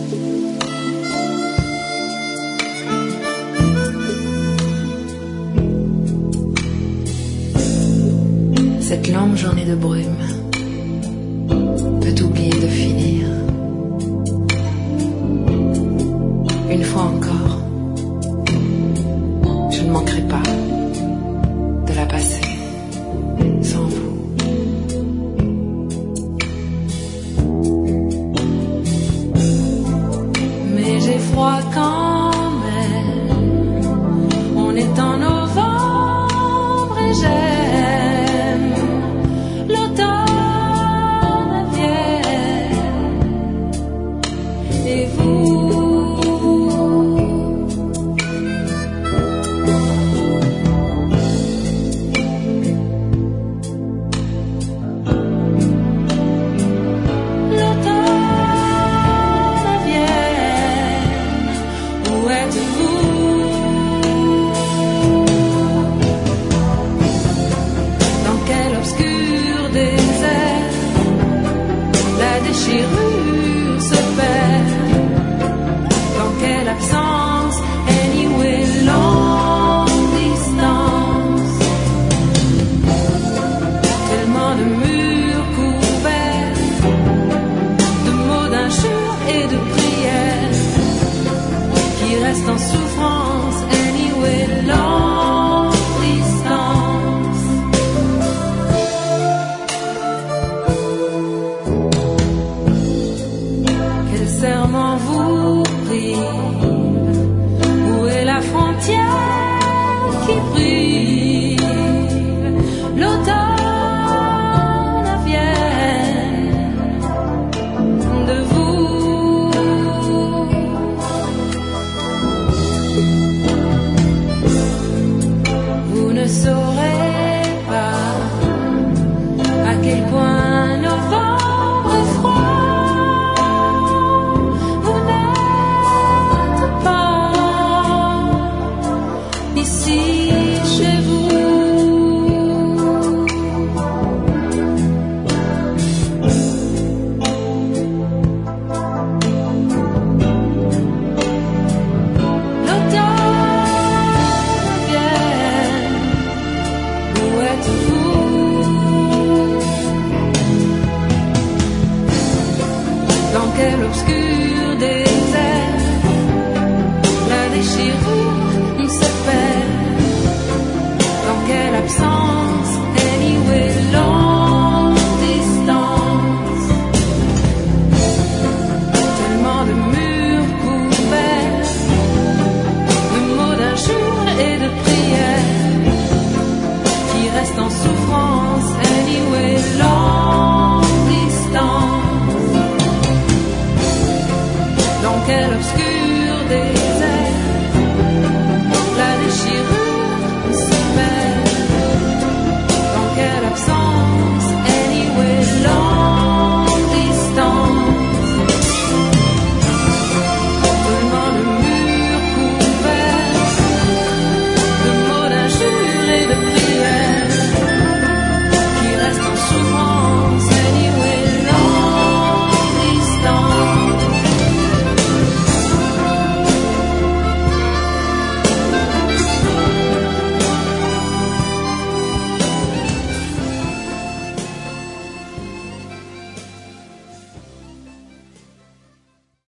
Cette longue journée de brume peut oublier de finir. Une fois encore, je ne manquerai pas de la passer sans vous. Mais j'ai froid quand même, on est en novembre et j'aime l'automne vient. Et vous, déchirure se perd. Dans quelle absence, anyway, longue distance. Tellement de murs couverts, de mots d'injures et de prières, qui restent en souffrance, anyway, longue distance. Serment vous prive, où est la frontière qui brille? L'automne vient de vous. Vous ne saurez pas à quel point novembre est froid. Chez vous, l'automne vient, où êtes-vous? Dans quel obscur désert la déchirure se perd? Dans quelle absence, anyway, longue distance. Tellement de murs couverts, de mots d'injures et de prières, qui restent en souffrance, anyway, longue distance. Dans quel obscur désert